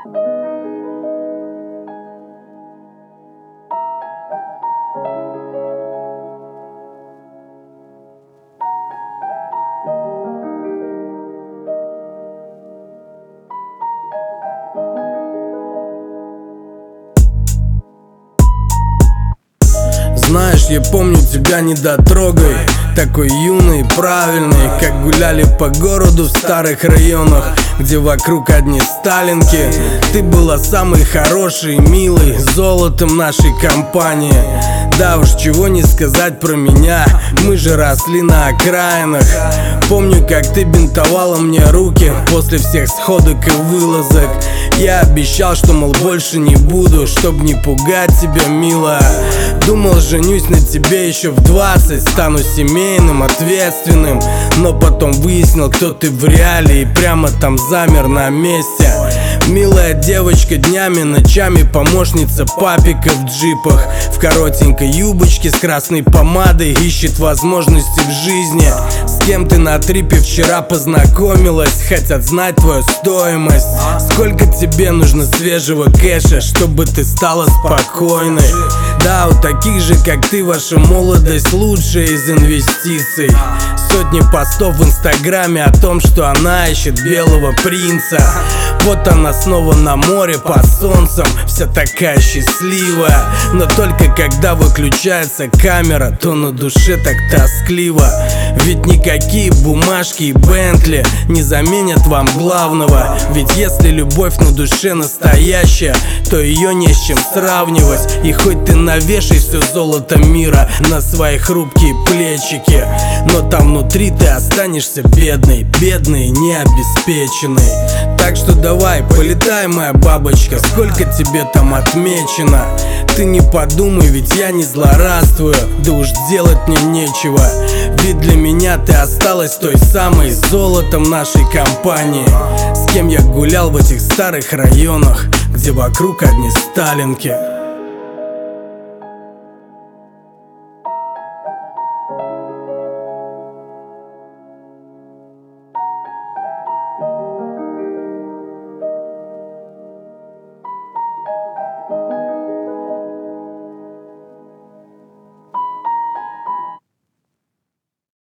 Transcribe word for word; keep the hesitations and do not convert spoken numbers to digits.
Знаешь, я помню тебя недотрогой, такой юный, правильный, как гуляли по городу в старых районах, где вокруг одни сталинки. Ты была самой хорошей, милой, золотом нашей компании. Да уж, чего не сказать про меня, мы же росли на окраинах. Помню, как ты бинтовала мне руки после всех сходок и вылазок. Я обещал, что, мол, больше не буду, чтоб не пугать тебя, милая. Думал, женюсь на тебе еще в двадцать, стану семейным, ответственным. Но потом выяснил, кто ты в реале, и прямо там замер на месте. Милая девочка, днями, ночами помощница папика в джипах, в коротенькой юбочке с красной помадой, ищет возможности в жизни. С кем ты на трипе вчера познакомилась, хотят знать твою стоимость. Сколько тебе нужно свежего кэша, чтобы ты стала спокойной? Да, у таких же, как ты, ваша молодость лучшая из инвестиций. Сотни постов в инстаграме о том, что она ищет белого принца. Вот она снова на море под солнцем, вся такая счастливая. Но только когда выключается камера, то на душе так тоскливо. Ведь никакие бумажки и Бентли не заменят вам главного. Ведь если любовь на душе настоящая, то ее не с чем сравнивать. И хоть ты навешай все золото мира на свои хрупкие плечики, но там внутри ты останешься бедной, бедной, необеспеченной. Так что давай, полетай, моя бабочка, сколько тебе там отмечено. Ты не подумай, ведь я не злорадствую, да уж делать мне нечего. Ведь для меня ты осталась той самой золотом нашей компании, с кем я гулял в этих старых районах, где вокруг одни сталинки.